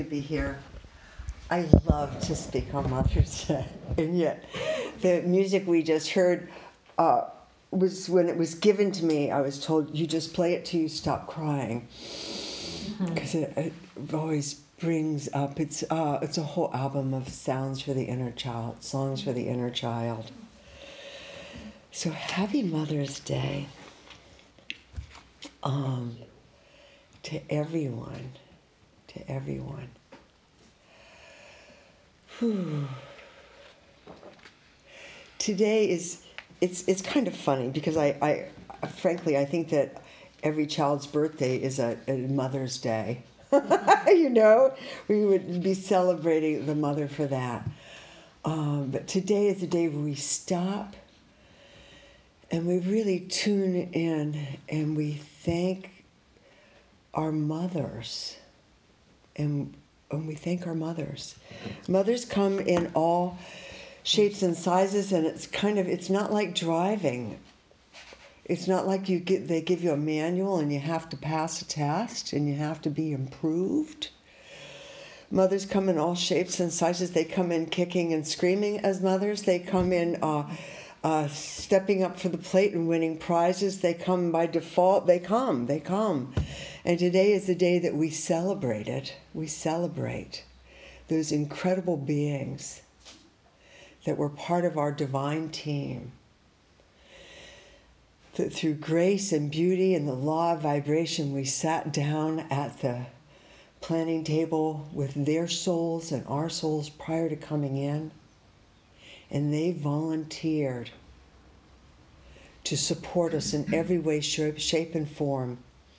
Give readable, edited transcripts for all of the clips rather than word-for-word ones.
Be here. I love to speak on Mother's Day, and yet the music we just heard uh, was when it was given to me. I was told you just play it till you stop crying, because it always brings up. It's a whole album of sounds for the inner child, songs for the inner child. So happy Mother's Day to everyone, to everyone. Whew. Today is it's kind of funny because I frankly I think that every child's birthday is a Mother's Day. We would be celebrating the mother for that. But today is the day where we stop and we really tune in and we thank our mothers. And we thank our mothers. Mothers come in all shapes and sizes, and it's not like driving. It's not like they give you a manual and you have to pass a test and you have to be improved. Mothers come in all shapes and sizes. They come in kicking and screaming as mothers. They come in stepping up for the plate and winning prizes. They come by default. They come. And today is the day that we celebrate it. We celebrate those incredible beings that were part of our divine team. That through grace and beauty and the law of vibration, we sat down at the planning table with their souls and our souls prior to coming in. And they volunteered to support us in every way, shape, and form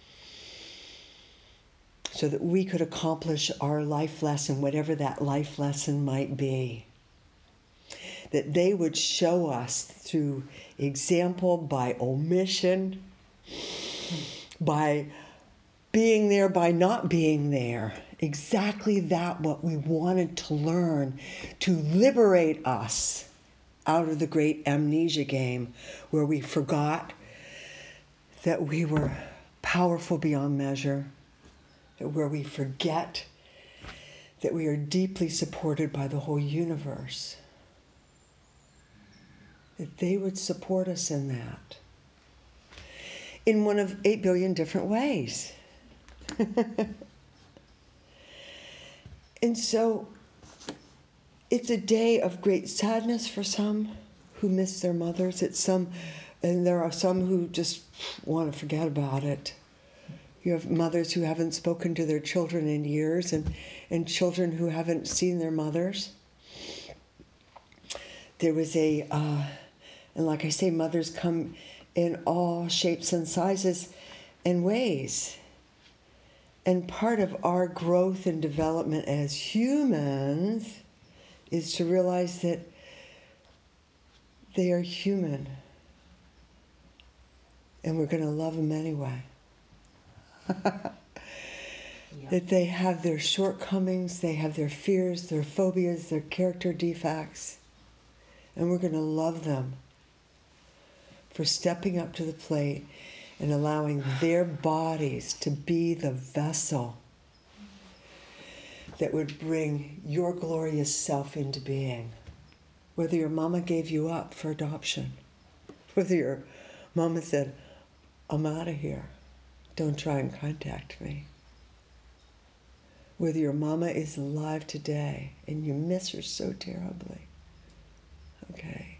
so that we could accomplish our life lesson, whatever that life lesson might be. That they would show us through example, by omission, by being there, by not being there, exactly that what we wanted to learn to liberate us out of the great amnesia game where we forgot that we were powerful beyond measure, where we forget that we are deeply supported by the whole universe. That they would support us in that. In one of 8 billion different ways. And so it's a day of great sadness for some who miss their mothers. And there are some who just want to forget about it. You have mothers who haven't spoken to their children in years and children who haven't seen their mothers. There was and like I say, mothers come in all shapes and sizes and ways. And part of our growth and development as humans is to realize that they are human. And we're going to love them anyway. That they have their shortcomings, they have their fears, their phobias, their character defects. And we're going to love them for stepping up to the plate and allowing their bodies to be the vessel that would bring your glorious self into being. Whether your mama gave you up for adoption, whether your mama said, I'm out of here, don't try and contact me. Whether your mama is alive today and you miss her so terribly, okay?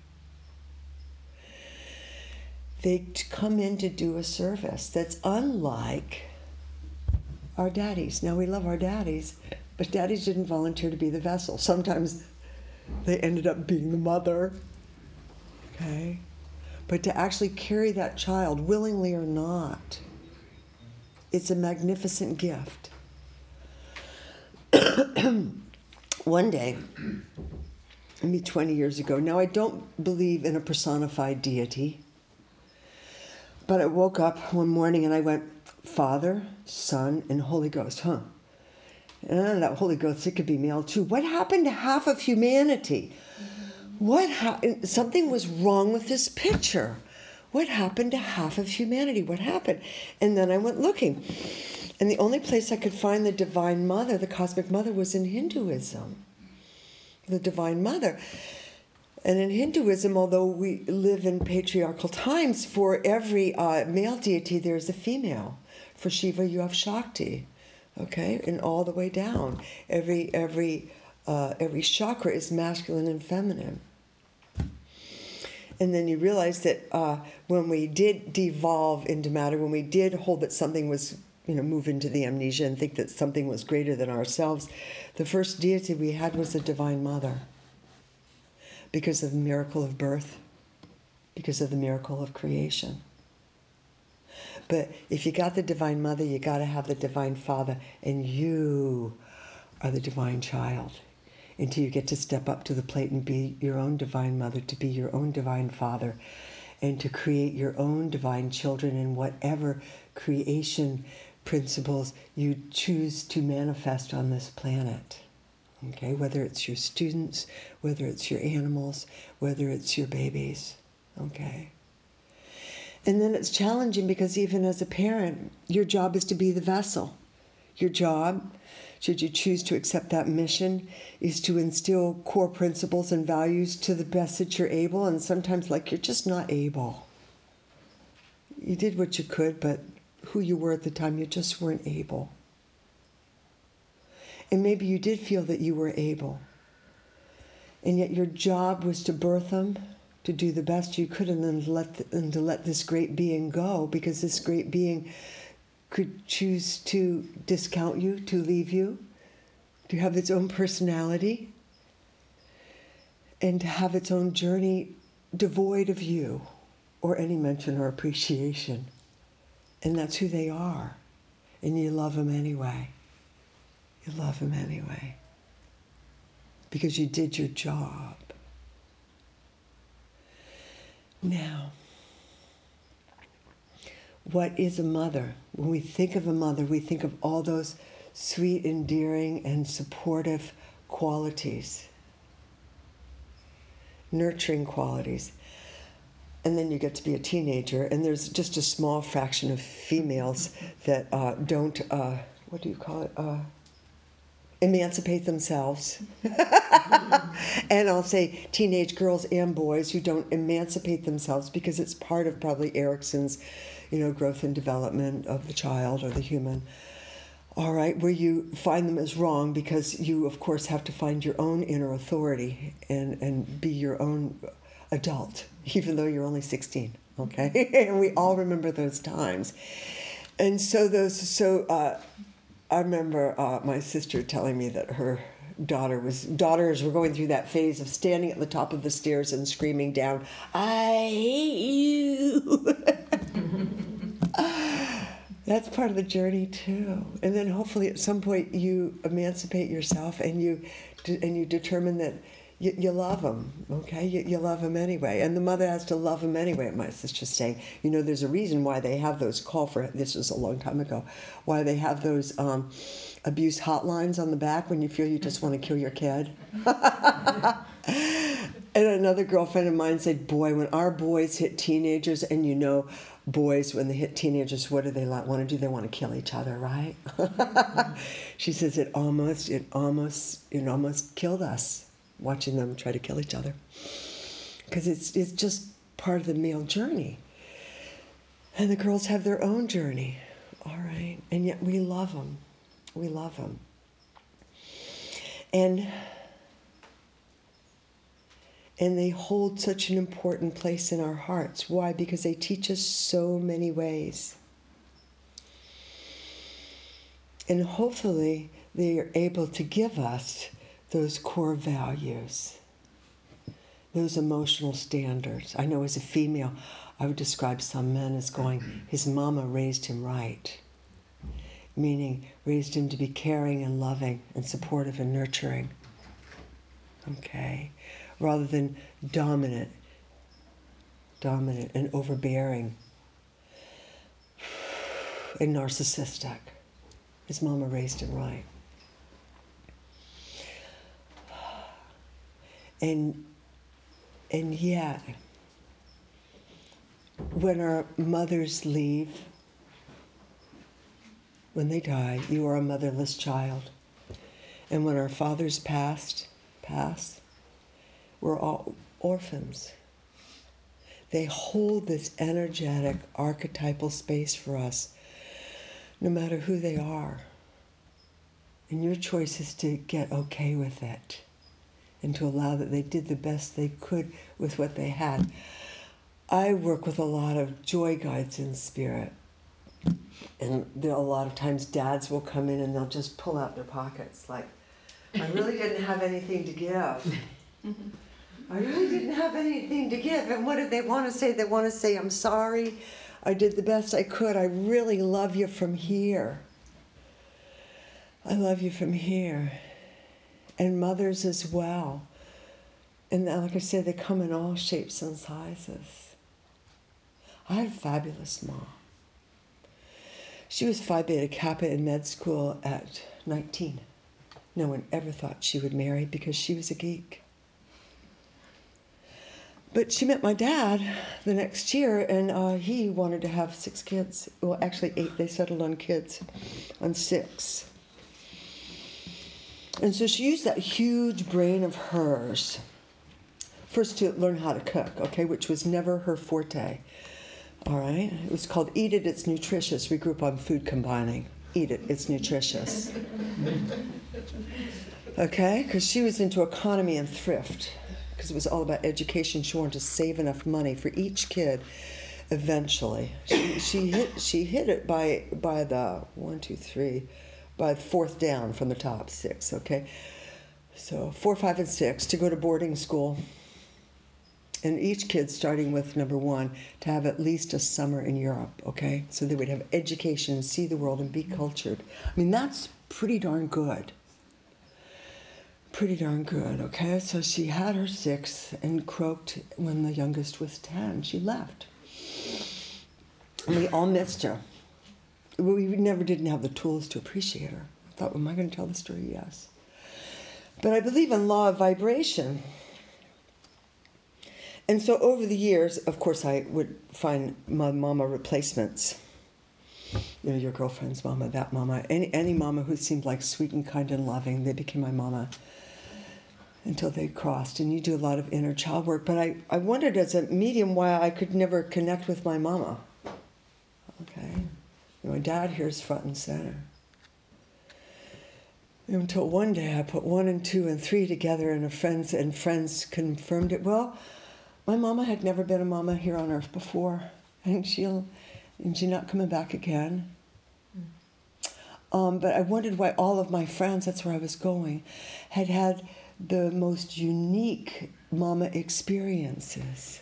They come in to do a service that's unlike our daddies. Now, we love our daddies, but daddies didn't volunteer to be the vessel. Sometimes they ended up being the mother, okay? But to actually carry that child, willingly or not, it's a magnificent gift. One day, maybe 20 years ago, now I don't believe in a personified deity, but I woke up one morning and I went, Father, Son, and Holy Ghost, And that Holy Ghost, it could be male too. What happened to half of humanity? Something was wrong with this picture. What happened to half of humanity? What happened? And then I went looking. And the only place I could find the Divine Mother, the Cosmic Mother, was in Hinduism. The Divine Mother. And in Hinduism, although we live in patriarchal times, for every male deity there's a female. For Shiva, you have Shakti, okay, and all the way down. Every chakra is masculine and feminine. And then you realize that when we did devolve into matter, when we did hold that something was, move into the amnesia and think that something was greater than ourselves, the first deity we had was the Divine Mother. Because of the miracle of birth, because of the miracle of creation. But if you got the Divine Mother, you got to have the Divine Father, and you are the Divine Child until you get to step up to the plate and be your own Divine Mother, to be your own Divine Father, and to create your own divine children in whatever creation principles you choose to manifest on this planet. Okay, whether it's your students, whether it's your animals, whether it's your babies, okay? And then it's challenging because even as a parent, your job is to be the vessel. Your job, should you choose to accept that mission, is to instill core principles and values to the best that you're able, and sometimes you're just not able. You did what you could, but who you were at the time, you just weren't able. And maybe you did feel that you were able. And yet your job was to birth them, to do the best you could, and then to let this great being go, because this great being could choose to discount you, to leave you, to have its own personality, and to have its own journey devoid of you or any mention or appreciation. And that's who they are. And you love them anyway. You love them anyway. Because you did your job. Now, what is a mother? When we think of a mother, we think of all those sweet, endearing, and supportive qualities, nurturing qualities. And then you get to be a teenager, and there's just a small fraction of females that don't, what do you call it? Emancipate themselves. And I'll say teenage girls and boys who don't emancipate themselves, because it's part of probably Erickson's, growth and development of the child or the human. All right, where you find them as wrong because you, of course, have to find your own inner authority and be your own adult, even though you're only 16, okay? And we all remember those times. And I remember my sister telling me that her daughters were going through that phase of standing at the top of the stairs and screaming down, "I hate you." That's part of the journey too. And then hopefully at some point you emancipate yourself and you determine that you love them, okay? You love them anyway. And the mother has to love them anyway, my sister's saying. There's a reason why they have those this was a long time ago, why they have those abuse hotlines on the back when you feel you just want to kill your kid. And another girlfriend of mine said, boy, when our boys hit teenagers, and boys, when they hit teenagers, what do they want to do? They want to kill each other, right? She says it almost killed us, watching them try to kill each other. Because it's just part of the male journey. And the girls have their own journey, all right? And yet we love them. We love them. And they hold such an important place in our hearts. Why? Because they teach us so many ways. And hopefully they are able to give us those core values, those emotional standards. I know as a female, I would describe some men as going, his mama raised him right. Meaning, raised him to be caring and loving and supportive and nurturing. Okay? Rather than dominant and overbearing and narcissistic. His mama raised him right. And yet, when our mothers leave, when they die, you are a motherless child. And when our fathers pass, we're all orphans. They hold this energetic, archetypal space for us, no matter who they are. And your choice is to get okay with it and to allow that they did the best they could with what they had. I work with a lot of joy guides in spirit. And there are a lot of times dads will come in and they'll just pull out their pockets like, I really didn't have anything to give. I really didn't have anything to give. And what do they want to say? They want to say, I'm sorry. I did the best I could. I really love you from here. I love you from here. And mothers as well. And like I said, they come in all shapes and sizes. I had a fabulous mom. She was Phi Beta Kappa in med school at 19. No one ever thought she would marry because she was a geek. But she met my dad the next year, and he wanted to have 6 kids. Well, actually 8. They settled on kids, on 6. And so she used that huge brain of hers, first to learn how to cook, okay, which was never her forte. All right? It was called Eat It, It's Nutritious. We grew up on food combining. Eat it, it's nutritious. Okay? Because she was into economy and thrift. Because it was all about education. She wanted to save enough money for each kid eventually. She hit it by the 1, 2, 3, by the 4th down from the top 6, okay? So 4, 5, and 6 to go to boarding school. And each kid starting with number 1 to have at least a summer in Europe, okay? So they would have education, see the world, and be cultured. I mean, that's pretty darn good. Pretty darn good, okay? So she had her 6 and croaked when the youngest was 10. She left. And we all missed her. We never didn't have the tools to appreciate her. I thought, am I going to tell the story? Yes. But I believe in law of vibration. And so over the years, of course, I would find my mama replacements. You know, your girlfriend's mama, that mama, any mama who seemed like sweet and kind and loving, they became my mama. Until they crossed, and you do a lot of inner child work. But I wondered as a medium why I could never connect with my mama. Okay? My dad here is front and center. Until one day I put 1 and 2 and 3 together, and friends confirmed it. Well, my mama had never been a mama here on earth before, and she's not coming back again. But I wondered why all of my friends, that's where I was going, had the most unique mama experiences.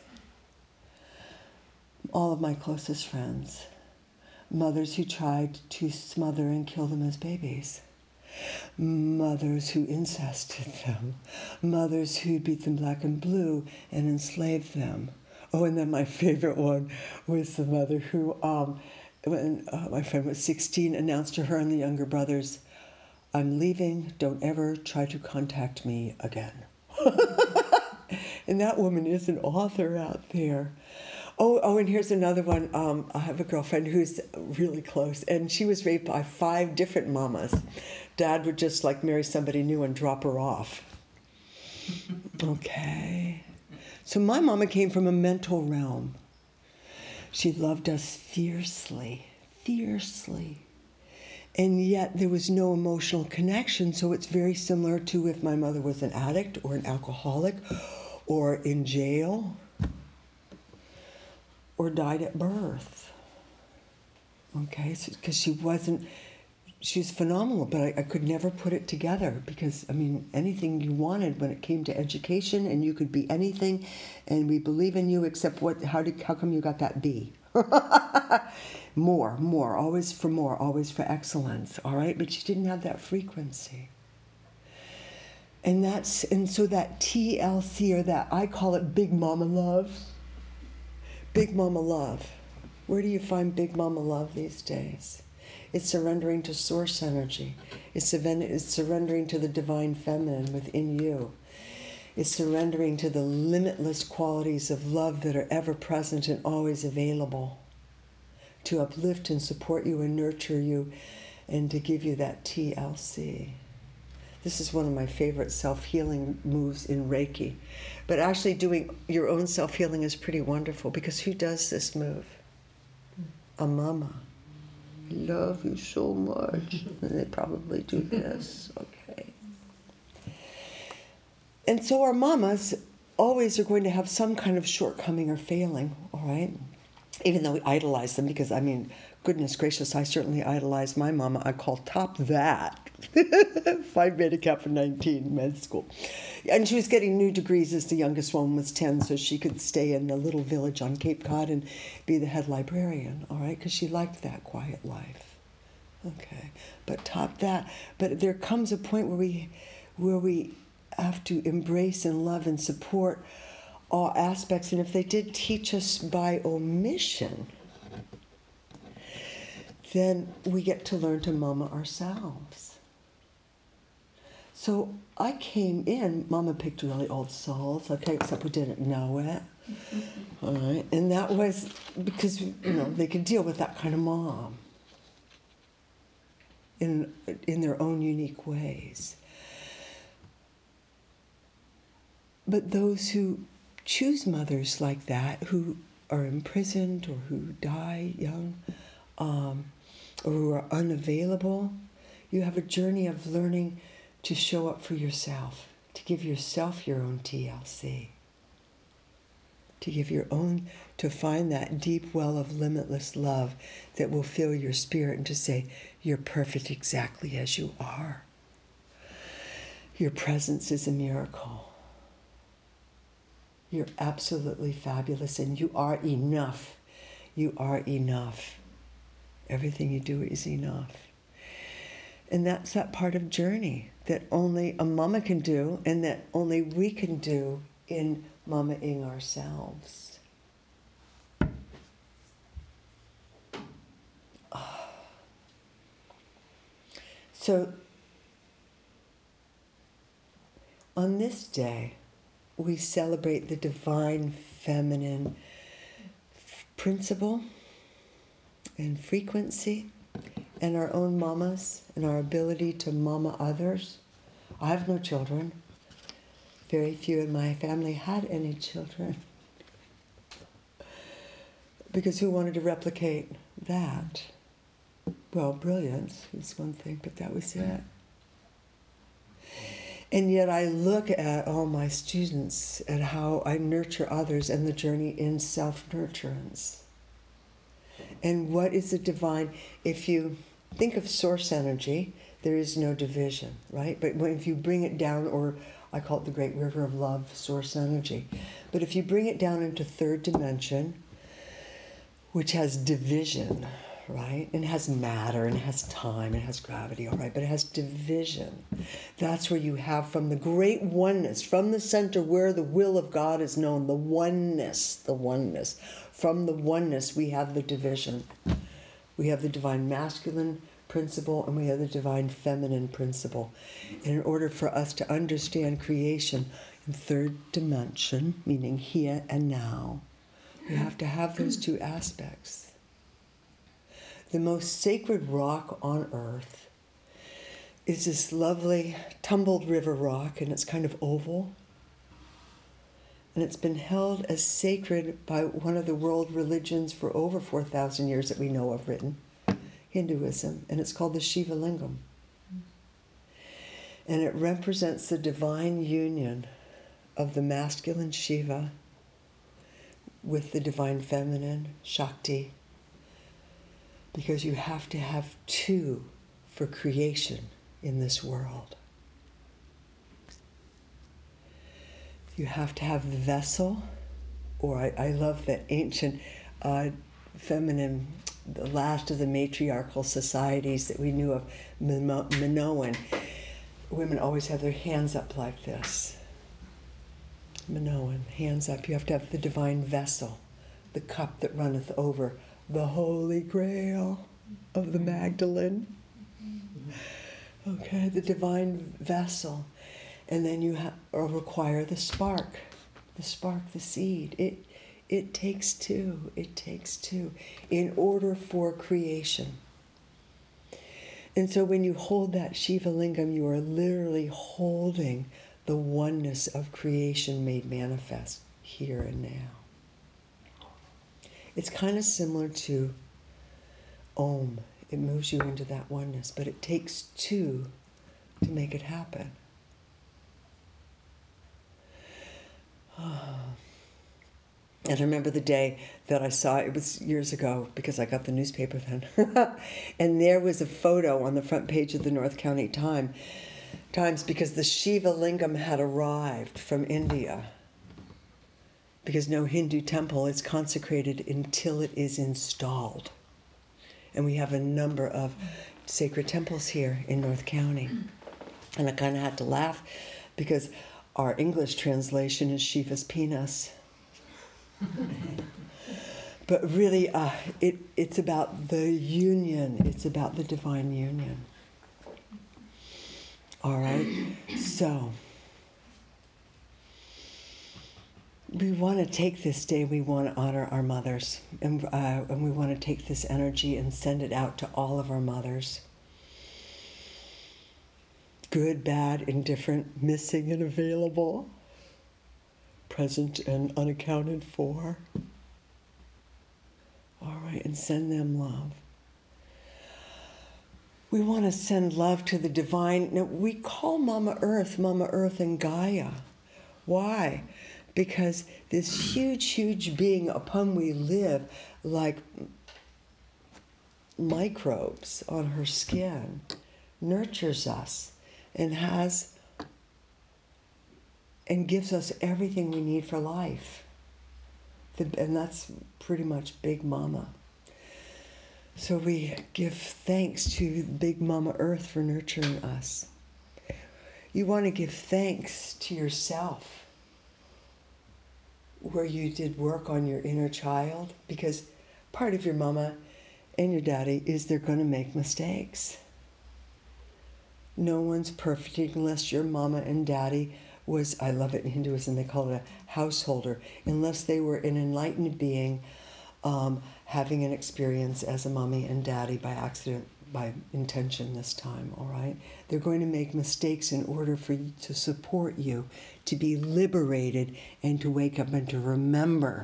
All of my closest friends. Mothers who tried to smother and kill them as babies. Mothers who incested them. Mothers who beat them black and blue and enslaved them. Oh, and then my favorite one was the mother who, when my friend was 16, announced to her and the younger brothers, I'm leaving, don't ever try to contact me again. And that woman is an author out there. Oh, and here's another one. I have a girlfriend who's really close, and she was raped by 5 different mamas. Dad would just like marry somebody new and drop her off. Okay. So my mama came from a mental realm. She loved us fiercely, fiercely. And yet there was no emotional connection, so it's very similar to if my mother was an addict or an alcoholic or in jail or died at birth. Okay, because she was phenomenal, but I could never put it together because, I mean, anything you wanted when it came to education, and you could be anything, and we believe in you, except how come you got that B? More, always for excellence, all right? But she didn't have that frequency. And so that TLC, or that, I call it Big Mama Love. Big Mama Love. Where do you find Big Mama Love these days? It's surrendering to source energy. It's surrendering to the divine feminine within you. It's surrendering to the limitless qualities of love that are ever present and always available to uplift and support you and nurture you and to give you that TLC. This is one of my favorite self-healing moves in Reiki. But actually doing your own self-healing is pretty wonderful, because who does this move? A mama. I love you so much. And they probably do this. Okay. And so our mamas always are going to have some kind of shortcoming or failing, all right? Even though we idolize them, because, I mean, goodness gracious, I certainly idolized my mama. I call top that. 5 Beta Kappa 19, med school. And she was getting new degrees as the youngest one was 10, so she could stay in a little village on Cape Cod and be the head librarian, all right? Because she liked that quiet life. Okay, but top that. But there comes a point where we have to embrace and love and support all aspects. And if they did teach us by omission, then we get to learn to mama ourselves. So I came in, mama picked really old souls, okay, except we didn't know it. All right, and that was because, they could deal with that kind of mom in their own unique ways. But those who choose mothers like that, who are imprisoned or who die young, or who are unavailable, you have a journey of learning to show up for yourself, to give yourself your own TLC, to find that deep well of limitless love that will fill your spirit, and to say, you're perfect exactly as you are. Your presence is a miracle. You're absolutely fabulous, and you are enough. You are enough. Everything you do is enough. And that's that part of journey that only a mama can do, and that only we can do in mama-ing ourselves. So on this day, we celebrate the divine feminine principle and frequency, and our own mamas, and our ability to mama others. I have no children. Very few in my family had any children, because who wanted to replicate that? Well, brilliance is one thing, but that was it. And yet I look at all my students and how I nurture others, and the journey in self-nurturance. And what is the divine? If you think of source energy, there is no division, right? But if you bring it down, or I call it the great river of love, source energy. But if you bring it down into third dimension, which has division, right? And it has matter, and it has time, and it has gravity, all right? But it has division. That's where you have, from the great oneness, from the center where the will of God is known, the oneness, the oneness. From the oneness, we have the division. We have the divine masculine principle, and we have the divine feminine principle. And in order for us to understand creation in third dimension, meaning here and now, we have to have those two aspects. The most sacred rock on earth is this lovely tumbled river rock, and it's kind of oval. And it's been held as sacred by one of the world religions for over 4,000 years that we know of written, Hinduism, and it's called the Shiva Lingam. And it represents the divine union of the masculine Shiva with the divine feminine Shakti, because you have to have two for creation in this world. You have to have the vessel, or I love the ancient feminine, the last of the matriarchal societies that we knew of, Minoan. Women always have their hands up like this. Minoan, hands up. You have to have the divine vessel, the cup that runneth over, the Holy Grail of the Magdalene. Okay, the divine vessel. And then you require the spark, the seed. It takes two in order for creation. And so when you hold that Shiva Lingam, you are literally holding the oneness of creation made manifest here and now. It's kind of similar to Om. It moves you into that oneness, but it takes two to make it happen. And I remember the day that I saw it was years ago because I got the newspaper then. And there was a photo on the front page of the North County Times because the Shiva Lingam had arrived from India. Because no Hindu temple is consecrated until it is installed. And we have a number of sacred temples here in North County. And I kind of had to laugh because our English translation is Shiva's penis. But really, it's about the union. It's about the divine union. All right? So, we want to take this day, we want to honor our mothers. And we want to take this energy and send it out to all of our mothers. Good, bad, indifferent, missing and available, present and unaccounted for. All right, and send them love. We want to send love to the divine. Now, we call Mama Earth and Gaia. Why? Because this huge, huge being upon we live like microbes on her skin nurtures us and gives us everything we need for life. And that's pretty much Big Mama. So we give thanks to Big Mama Earth for nurturing us. You want to give thanks to yourself where you did work on your inner child, because part of your mama and your daddy is they're going to make mistakes. No one's perfect unless your mama and daddy was, I love it in Hinduism, they call it a householder, unless they were an enlightened being having an experience as a mommy and daddy by accident, by intention this time, all right? They're going to make mistakes in order for you to support you, to be liberated, and to wake up and to remember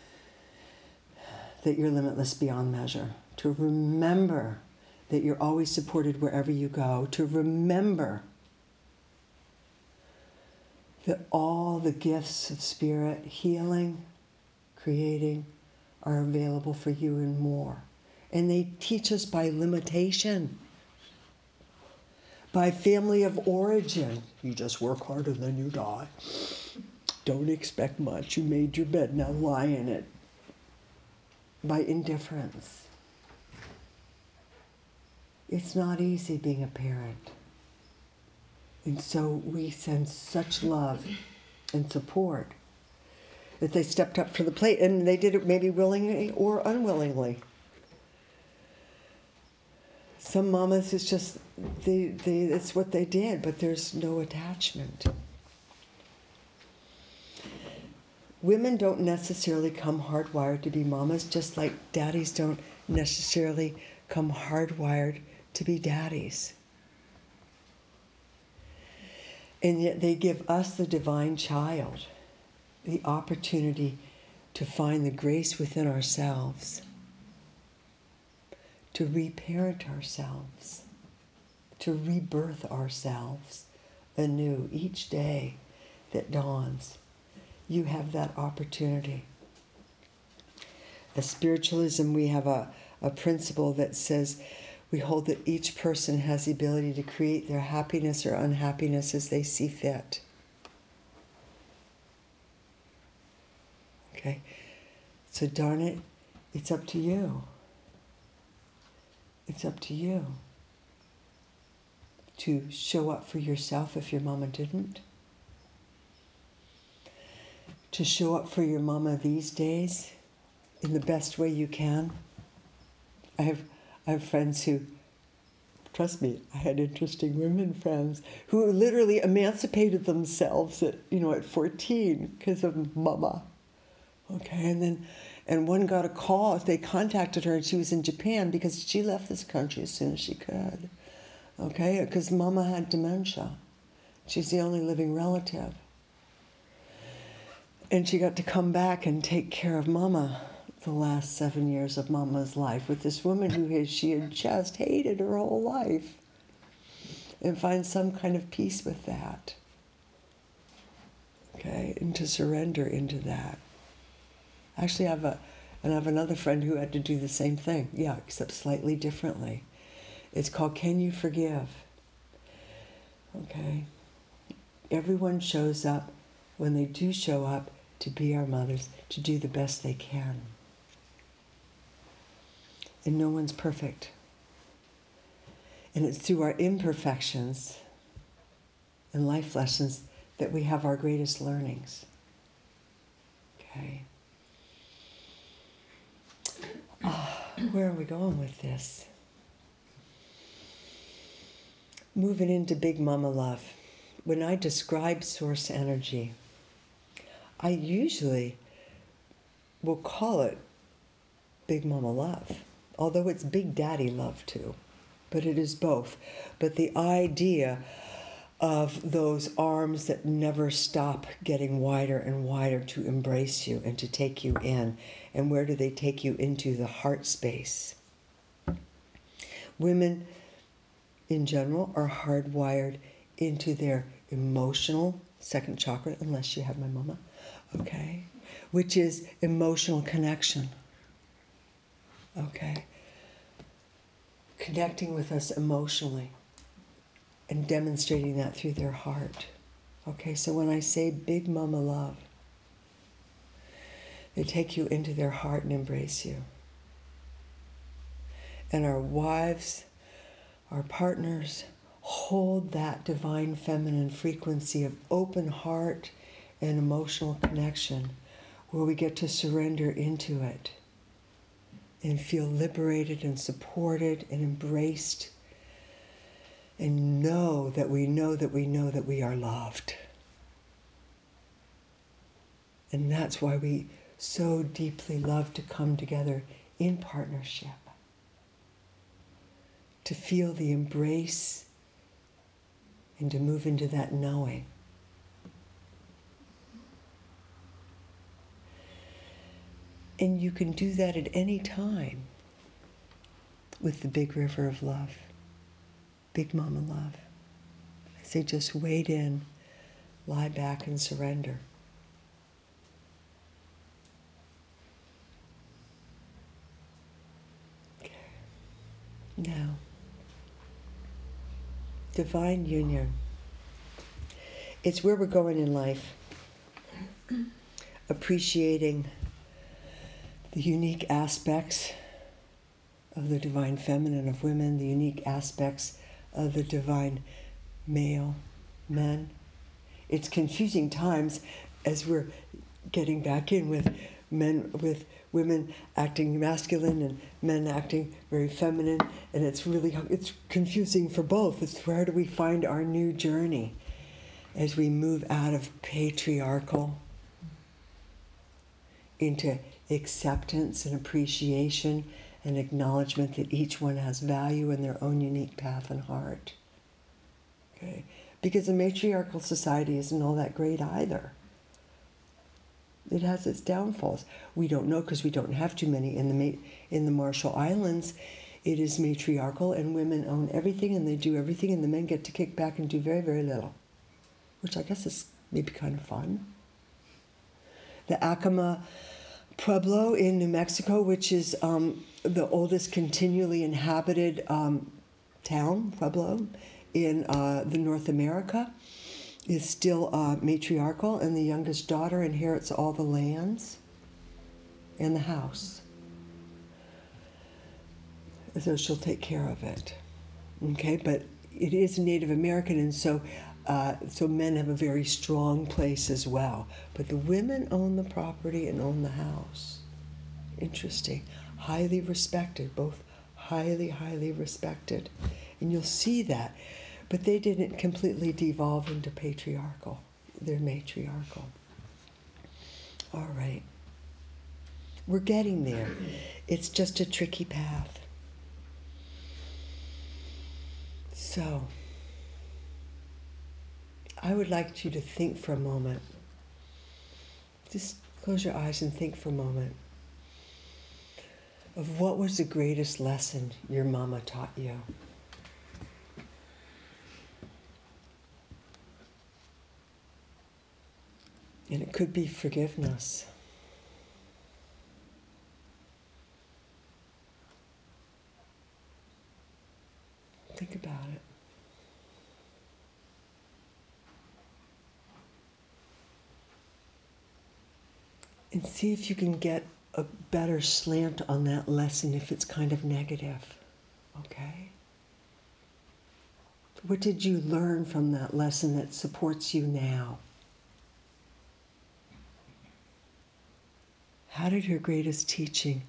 that you're limitless beyond measure, to remember that you're always supported wherever you go, to remember that all the gifts of spirit, healing, creating, are available for you and more. And they teach us by limitation, by family of origin. You just work hard and then you die. Don't expect much. You made your bed, now lie in it. By indifference. It's not easy being a parent. And so we send such love and support that they stepped up to the plate, and they did it maybe willingly or unwillingly. Some mamas, it's just, it's what they did, but there's no attachment. Women don't necessarily come hardwired to be mamas, just like daddies don't necessarily come hardwired to be daddies. And yet they give us, the divine child, the opportunity to find the grace within ourselves, to reparent ourselves, to rebirth ourselves anew each day that dawns. You have that opportunity. As spiritualism, we have a principle that says we hold that each person has the ability to create their happiness or unhappiness as they see fit. Okay? So darn it, it's up to you. It's up to you to show up for yourself if your mama didn't. To show up for your mama these days in the best way you can. I have friends who, trust me, I had interesting women friends who literally emancipated themselves at 14 because of mama. Okay, and one got a call. They contacted her, and she was in Japan because she left this country as soon as she could. Okay, because Mama had dementia. She's the only living relative. And she got to come back and take care of Mama the last 7 years of Mama's life with this woman she had just hated her whole life, and find some kind of peace with that. Okay, and to surrender into that. Actually, I have another friend who had to do the same thing. Yeah, except slightly differently. It's called Can You Forgive? Okay. Everyone shows up when they do show up to be our mothers, to do the best they can. And no one's perfect. And it's through our imperfections and life lessons that we have our greatest learnings. Okay. Where are we going with this? Moving into Big Mama Love. When I describe source energy, I usually will call it Big Mama Love, although it's Big Daddy Love too. But it is both. But the idea of those arms that never stop getting wider and wider to embrace you and to take you in. And where do they take you? Into the heart space. Women in general are hardwired into their emotional second chakra, unless you have my mama, okay, which is emotional connection. Okay, connecting with us emotionally and demonstrating that through their heart. Okay, so when I say Big Mama Love, they take you into their heart and embrace you. And our wives, our partners, hold that divine feminine frequency of open heart and emotional connection where we get to surrender into it and feel liberated and supported and embraced and know that we know that we know that we are loved. And that's why we so deeply love to come together in partnership, to feel the embrace and to move into that knowing. And you can do that at any time with the big river of love, Big Mama Love. I say just wade in, lie back and surrender. Okay. Now, divine union. It's where we're going in life, appreciating the unique aspects of the divine feminine of women, the unique aspects of the divine male men. It's confusing times as we're getting back in with women acting masculine and men acting very feminine, and it's confusing for both. It's where do we find our new journey as we move out of patriarchal into acceptance and appreciation and acknowledgement that each one has value in their own unique path and heart. Okay? Because a matriarchal society isn't all that great either. It has its downfalls. We don't know because we don't have too many. In the Marshall Islands, it is matriarchal and women own everything and they do everything and the men get to kick back and do very, very little, which I guess is maybe kind of fun. The Acoma Pueblo in New Mexico, which is the oldest continually inhabited pueblo in the North America, is still matriarchal, and the youngest daughter inherits all the lands and the house. So she'll take care of it. Okay, but it is Native American, and so men have a very strong place as well. But the women own the property and own the house. Interesting. Highly respected, both highly, highly respected. And you'll see that. But they didn't completely devolve into patriarchal. They're matriarchal. All right. We're getting there. It's just a tricky path. So, I would like you to think for a moment. Just close your eyes and think for a moment of what was the greatest lesson your mama taught you. And it could be forgiveness. Think about it. And see if you can get a better slant on that lesson if it's kind of negative. Okay? What did you learn from that lesson that supports you now? How did her greatest teaching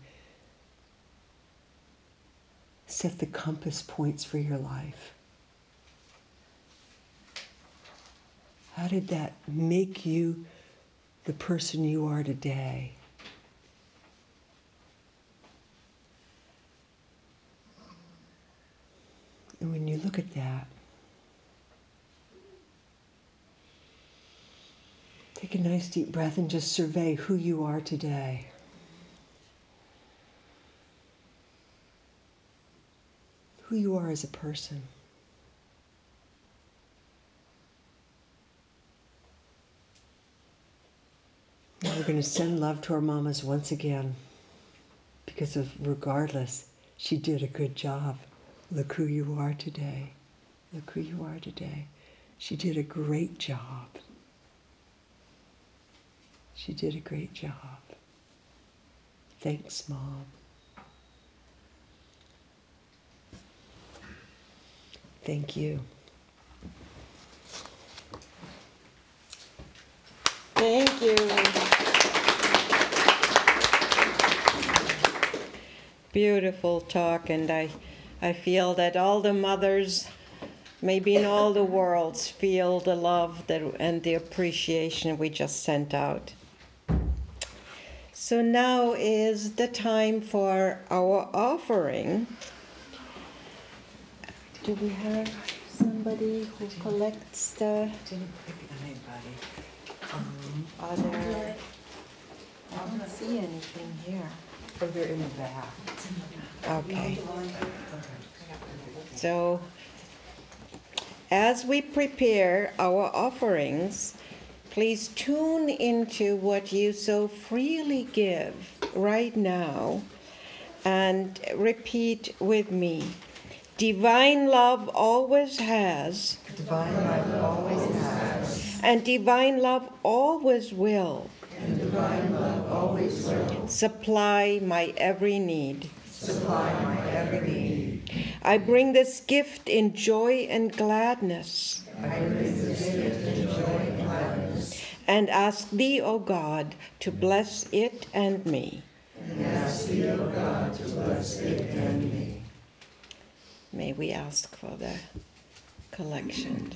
set the compass points for your life? How did that make you the person you are today? And when you look at that, take a nice deep breath and just survey who you are today. Who you are as a person. Now we're going to send love to our mamas once again, because of regardless, she did a good job. Look who you are today. Look who you are today. She did a great job. She did a great job. Thanks, Mom. Thank you. Thank you. Beautiful talk, and I feel that all the mothers, maybe in all the worlds, feel the love and the appreciation we just sent out. So now is the time for our offering. Do we have somebody who collects the Didn't pick anybody. other? I don't see anything here. Oh, they're in the back. Okay. So, as we prepare our offerings, please tune into what you so freely give right now and repeat with me. Divine love always has. Divine love always has. And divine love always will. And divine love always will. Supply my every need. Supply my every need. I bring this gift in joy and gladness. I bring this gift in joy and gladness. And ask thee, O God, to bless it and me. And ask thee, O God, to bless it and me. May we ask for the collection.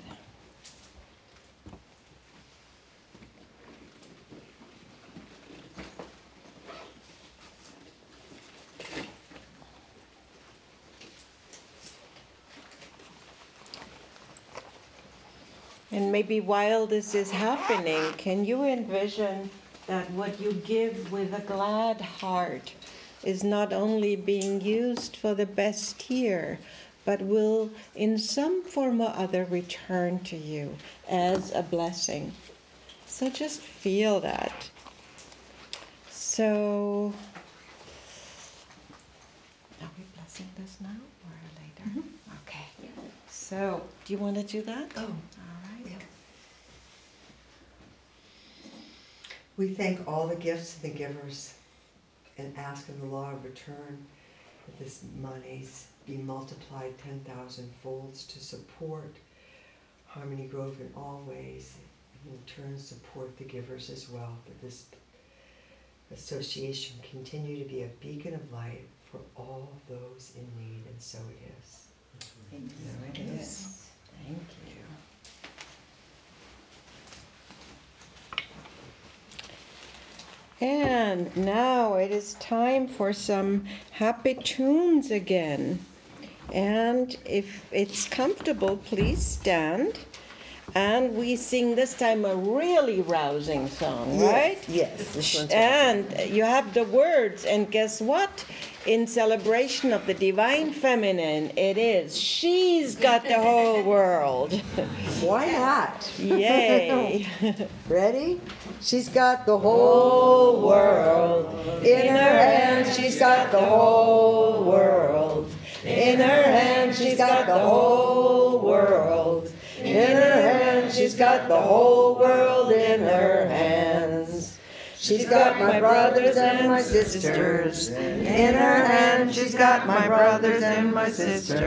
And maybe while this is happening, can you envision that what you give with a glad heart is not only being used for the best here, but will in some form or other return to you as a blessing? So just feel that. So, are we blessing this now or later? Mm-hmm. Okay. So, do you want to do that? Oh, all right. yeah. We thank all the gifts and the givers and ask of the law of return that this monies be multiplied 10,000 folds to support Harmony Grove in all ways, and in turn support the givers as well, that this association continue to be a beacon of light for all those in need, and so it is. So it is. Thank you. And now it is time for some happy tunes again. And if it's comfortable, please stand. And we sing this time a really rousing song, right? Yes, this one's And you have the words, and guess what? In celebration of the divine feminine, it is she's got the whole world. Why not? Yay. Ready? She's got the whole world in her hand. She's got the whole world in her hand. She's got the whole world in her hand. She's got the whole world in her hands. She's got my brothers and my sisters in her hand. She's got my brothers and my sisters